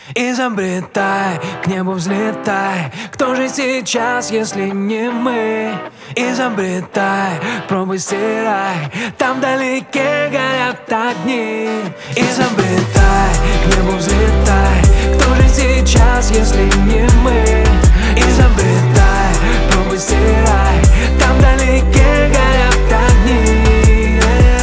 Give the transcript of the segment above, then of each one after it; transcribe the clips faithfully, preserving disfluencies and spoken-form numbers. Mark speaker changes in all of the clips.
Speaker 1: Изобретай, к небу взлетай. Кто же сейчас, если не мы? Изобретай, пробуй стирай. Там вдалеке горят огни. Изобретай, к небу взлетай. Кто же сейчас, если не мы? Изобретай, пробуй стирай. Там вдалеке горят огни.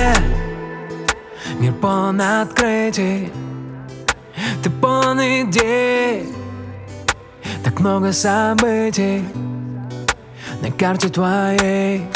Speaker 1: Мир полон открытий, ты полон идей, так много событий на карте твоей.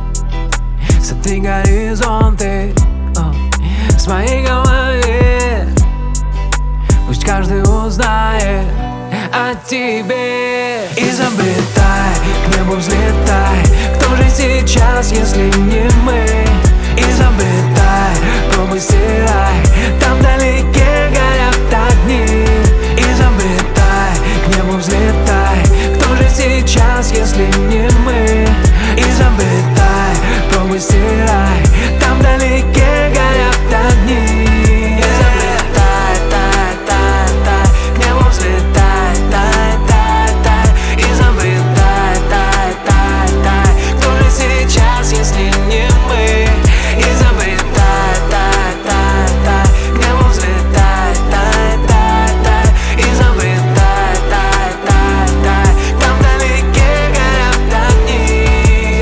Speaker 1: Сотри горизонты о, в своей голове. Пусть каждый узнает о тебе. Изобретай, к небу взлетай. Кто же сейчас, если не мы? Изобретай, пробуй стирай. Там вдалеке горят огни. Изобретай, к небу взлетай. Кто же сейчас, если не мы? Изобретай, пробуй стирай. Там вдалеке горят огни. Изобретай, тай, тай, тай. К небу взлетай, тай, тай, тай. Изобретай, тай, тай, тай. Кто же сейчас, если не мы? Изобретай, тай, тай, тай. К небу взлетай, тай, тай, тай. Изобретай, тай, тай, тай. Там вдалеке горят огни.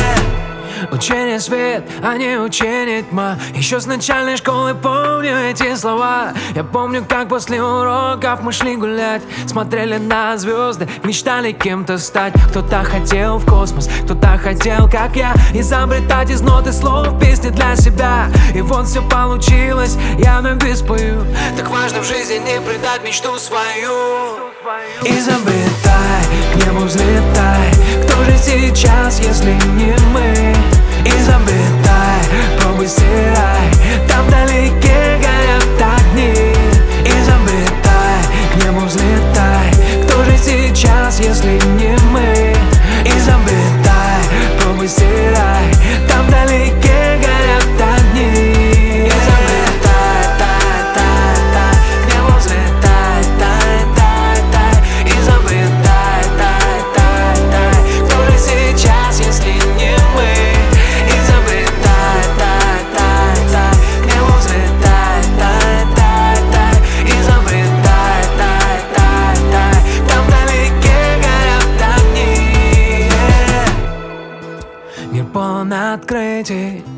Speaker 1: Учение свет, а не учение тьма. Еще с начальной школы помню эти слова. Я помню, как после уроков мы шли гулять, смотрели на звезды, мечтали кем-то стать. Кто-то хотел в космос, кто-то хотел, как я, изобретать из нот и слов песни для себя. И вот все получилось, я на бис пою. Так важно в жизни не предать мечту свою. Изобретай, к небу взлетай. Кто же сейчас, если не мы? Изобретай, пробуй стирай. Там вдалеке горят огни. Изобретай, к небу взлетай. Кто же сейчас, если не мы? Изобретай, пробуй стирай. Там вдалеке горят огни. Изобретай, тай, тай, тай. К небу взлетай, тай, тай, тай. Изобретай, тай, тай, тай. Кто же сейчас, если не мы? Изобретай, тай, тай, тай. К небу взлетай, тай, тай, тай. Изобретай, тай, тай, тай. Там вдалеке горят огни. Мир полон открытий,